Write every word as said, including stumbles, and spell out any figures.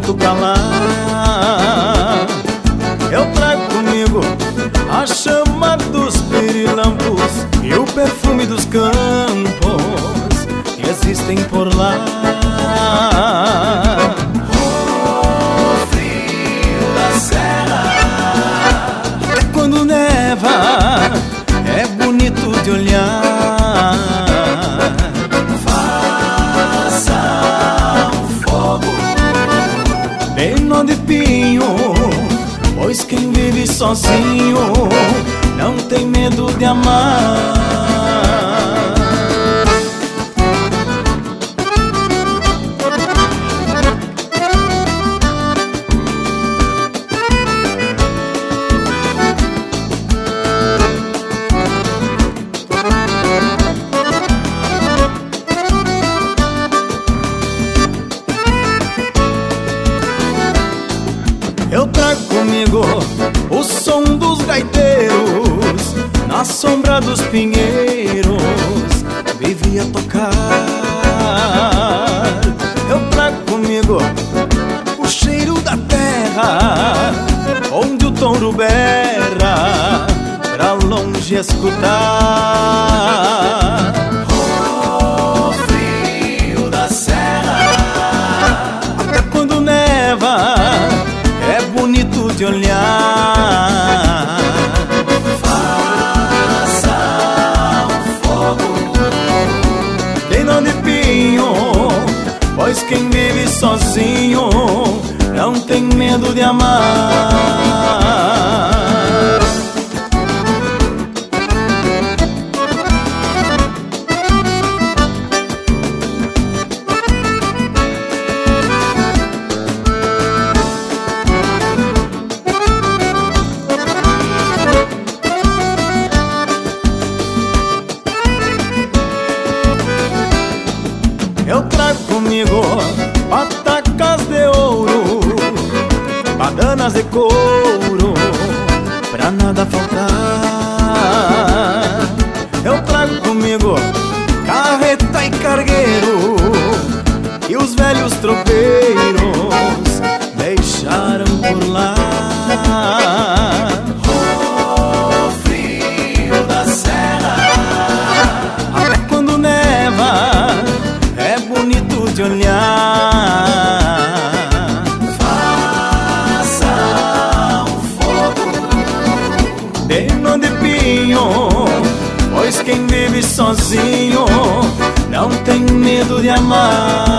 tento calar. Eu trago comigo a chama dos pirilampos e o perfume dos campos que existem por lá. O frio da serra, até quando neva é bonito de olhar. faça um fogo Bem nó de pinho, pois quem vive sozinho não tem medo de amar. Eu trago comigo o som dos gaiteiros na sombra dos pinheiros, vivia tocar. Eu trago comigo o cheiro da terra, onde o touro berra pra longe escutar. o frio da serra, Até quando neva é bonito de olhar. faça um fogo Bem nó de pinho, pois quem vive sozinho não tem medo de amar. Eu trago comigo patacas de ouro, badanas de couro, pra nada faltar. Eu trago comigo carreta e cargueiro, e os velhos tropeiros deixaram por lá. o frio da serra, Até quando neva é bonito de olhar. faça um fogo Bem nó de pinho, pois quem vive sozinho não tem medo de amar.